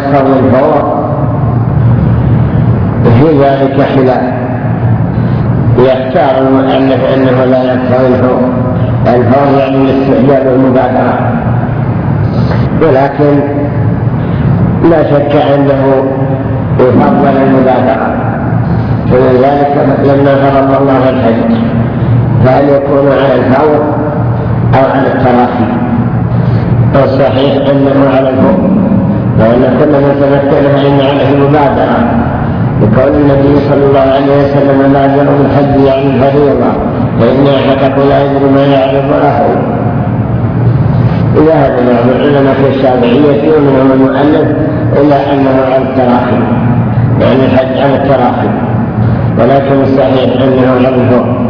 يقتضي الفور في ذلك خلاف. يختار المؤلف أنه لا يقتضي الفور يعني الاستعجال والمبادرة، ولكن لا شك أنه يفضل المبادرة. ولذلك لما فرض الله الحج فهل يكون على الفور أو على التراخي؟ الصحيح أنه على الفور، لأن كل من تمكن فإن عليه المبادرة، لقول النبي صلى الله عليه وسلم بادر بالحج يعني الفريضة فإن أحدكم لا يدري ما يعرض له. ذهب بعض العلماء في الشافعية ومنهم المؤلف إلا أنه على التراخي، يعني الحج على التراخي، ولكن الصحيح أنه على الفور.